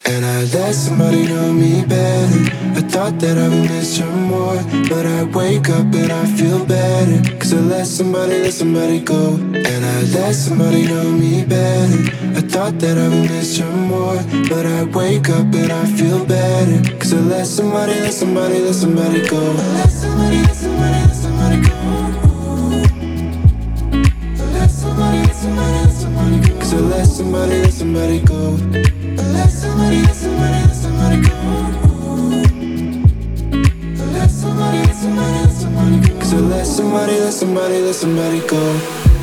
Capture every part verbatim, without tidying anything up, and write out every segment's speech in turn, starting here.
And I let somebody know me better. I thought that I would miss her more, but I wake up and I feel better, cause I let somebody, let somebody go. And I let somebody know me better. I thought that I would miss her more, but I wake up and I feel better, cause I let somebody, let somebody, let somebody go. I let somebody, let somebody, let somebody go. I let somebody, let somebody, let somebody go. Cause I let somebody, let somebody go. Let somebody, let somebody, let somebody go. Let somebody, let somebody, let somebody go. Cause I let somebody, let somebody, let somebody go.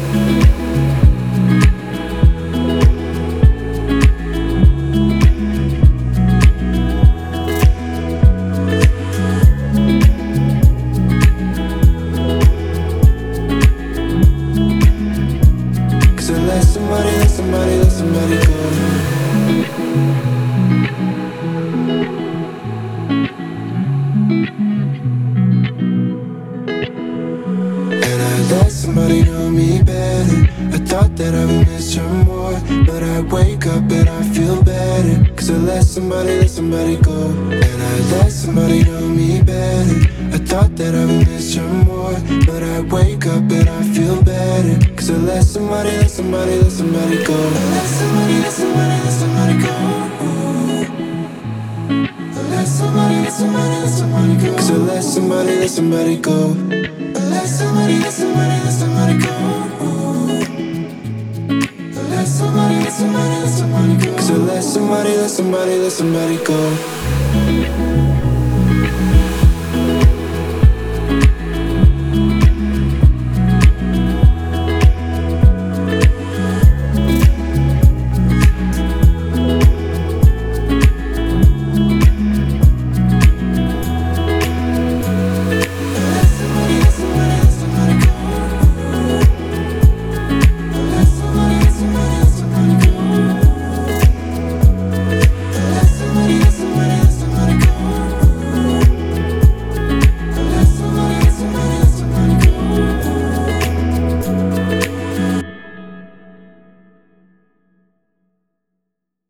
Cause I let somebody, let somebody, let somebody go. Let somebody know me better. I thought that I would miss her more, but I wake up and I feel better, cause I let somebody, let somebody go. And I let somebody know me better. I thought that I would miss her more, but I wake up and I feel better, cause I let somebody, let somebody, let somebody go. I let somebody, let somebody, let somebody go. I let somebody, let somebody, let somebody go. Cause I let somebody, let somebody go. Let somebody, let somebody, let somebody go. Let somebody, let somebody, let somebody go. Cause I let somebody, let somebody, let somebody go.